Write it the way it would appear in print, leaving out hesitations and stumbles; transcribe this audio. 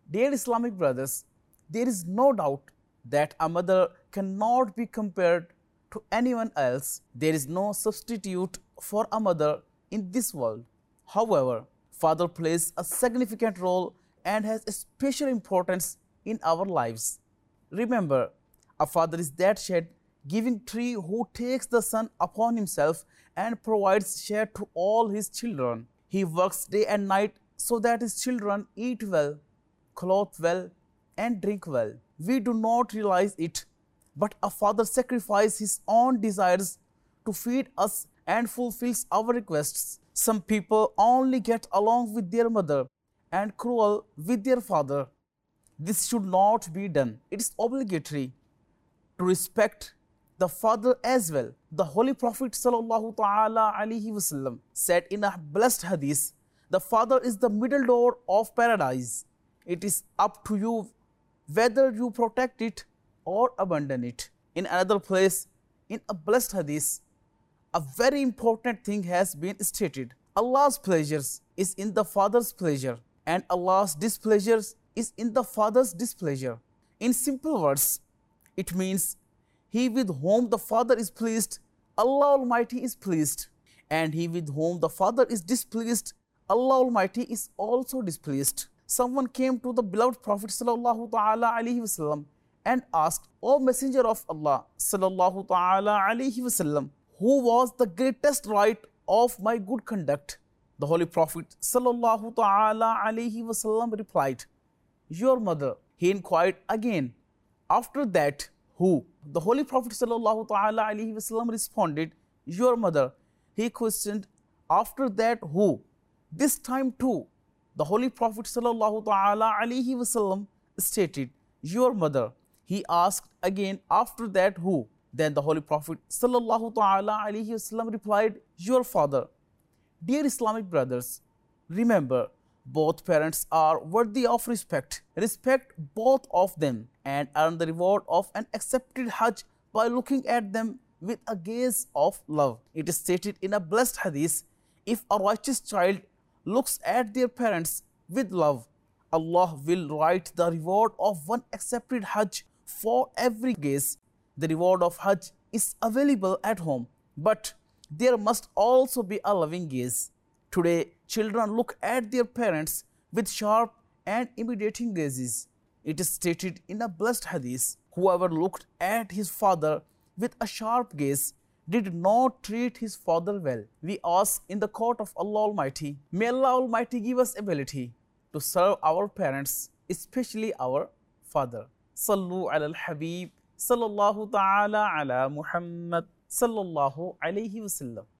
Dear Islamic brothers, there is no doubt that a mother cannot be compared to anyone else. There is no substitute for a mother in this world. However, father plays a significant role and has a special importance in our lives. Remember, a father is that shed giving tree who takes the sun upon himself and provides shade to all his children. He works day and night so that his children eat well, clothe well, and drink well. We do not realize it, but a father sacrifices his own desires to feed us and fulfills our requests. Some people only get along with their mother and cruel with their father. This should not be done. It is obligatory to respect the father as well. The Holy Prophet sallallahu ta'ala alaihi wasallam said in a blessed hadith, the father is the middle door of paradise. It is up to you whether you protect it or abandon it. In another place, in a blessed hadith, a very important thing has been stated. Allah's pleasures is in the father's pleasure, and Allah's displeasure is in the father's displeasure. In simple words, it means he with whom the father is pleased, Allah Almighty is pleased, and he with whom the father is displeased, Allah Almighty is also displeased. Someone came to the beloved Prophet sallallahu ta'ala alaihi wasallam and asked, O Messenger of Allah sallallahu ta'ala alaihi wasallam, who was the greatest right of my good conduct? The Holy Prophet sallallahu ta'ala alaihi wasallam replied, your mother. He inquired again, after that, who? The Holy Prophet sallallahu ta'ala alaihi wasallam responded, your mother. He questioned, after that, who? This time too, the Holy Prophet sallallahu ta'ala alaihi wasallam stated, your mother. He asked again, after that, who? Then the Holy Prophet sallallahu ta'ala alaihi wasallam replied, your father. Dear Islamic brothers, remember, both parents are worthy of respect. Respect both of them and earn the reward of an accepted Hajj by looking at them with a gaze of love. It is stated in a blessed hadith, if a righteous child looks at their parents with love, Allah will write the reward of one accepted Hajj for every gaze. The reward of Hajj is available at home, but there must also be a loving gaze. Today, children look at their parents with sharp and imitating gazes. It is stated in a blessed hadith, whoever looked at his father with a sharp gaze did not treat his father well. We ask in the court of Allah Almighty, may Allah Almighty give us ability to serve our parents, especially our father. Sallu ala al-Habib, sallallahu ta'ala ala Muhammad, sallallahu alayhi wasallam.